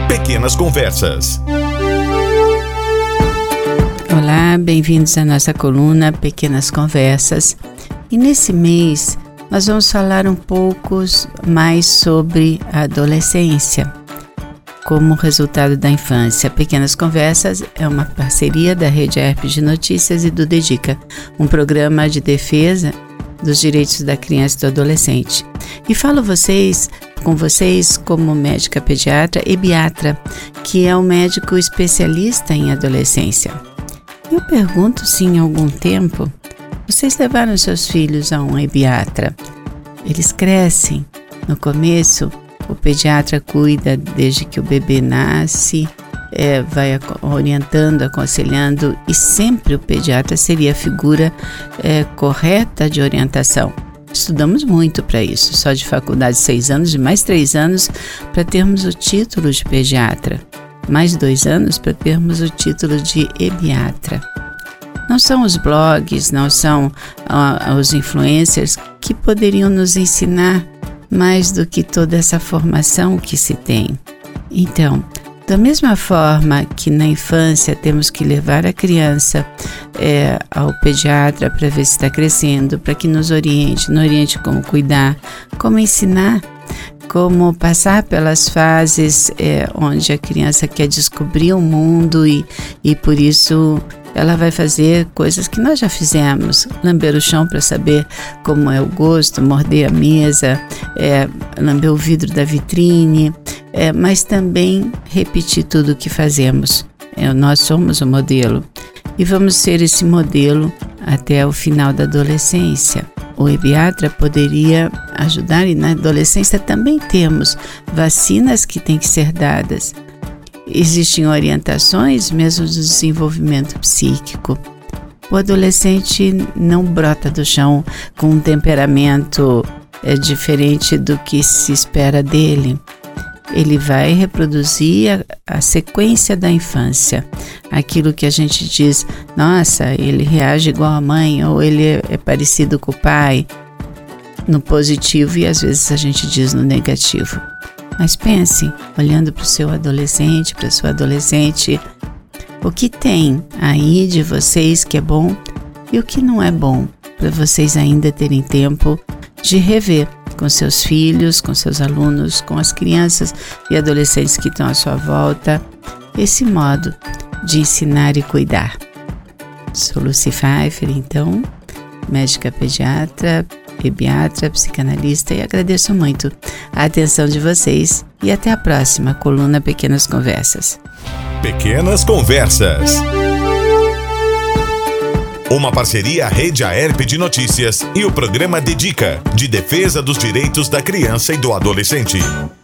Pequenas Conversas. Olá, bem-vindos à nossa coluna Pequenas Conversas. E nesse mês nós vamos falar um pouco mais sobre a adolescência como resultado da infância. Pequenas Conversas é uma parceria da Rede ERP de Notícias e do Dedica, um programa de defesa dos direitos da criança e do adolescente. E falo com vocês como médica pediatra e ebiatra, que é um médico especialista em adolescência. Eu pergunto se em algum tempo vocês levaram seus filhos a um ebiatra. Eles crescem. No começo, o pediatra cuida desde que o bebê nasce, vai orientando, aconselhando, e sempre o pediatra seria a figura correta de orientação. Estudamos muito para isso, só de faculdade 6 anos e mais 3 anos para termos o título de pediatra, mais 2 anos para termos o título de ebiatra. Não são os blogs, não são os influencers que poderiam nos ensinar mais do que toda essa formação que se tem. Então, da mesma forma que na infância temos que levar a criança ao pediatra para ver se está crescendo, para que nos oriente como cuidar, como ensinar, como passar pelas fases onde a criança quer descobrir o mundo e por isso ela vai fazer coisas que nós já fizemos, lamber o chão para saber como é o gosto, morder a mesa, lamber o vidro da vitrine, mas também repetir tudo o que fazemos. Nós somos o modelo e vamos ser esse modelo até o final da adolescência. O ebiatra poderia ajudar, e na adolescência também temos vacinas que têm que ser dadas. Existem orientações mesmo do desenvolvimento psíquico. O adolescente não brota do chão com um temperamento diferente do que se espera dele. Ele vai reproduzir a sequência da infância. Aquilo que a gente diz, nossa, ele reage igual a mãe, ou ele é parecido com o pai, no positivo, e às vezes a gente diz no negativo. Mas pense, olhando para o seu adolescente, para a sua adolescente, o que tem aí de vocês que é bom e o que não é bom, para vocês ainda terem tempo de rever com seus filhos, com seus alunos, com as crianças e adolescentes que estão à sua volta, esse modo de ensinar e cuidar. Sou Lucy Pfeiffer, então, médica pediatra, ebiatra, psicanalista, e agradeço muito a atenção de vocês e até a próxima coluna Pequenas Conversas. Pequenas Conversas. Uma parceria Rede ERP de Notícias e o programa Dedica, de defesa dos direitos da criança e do adolescente.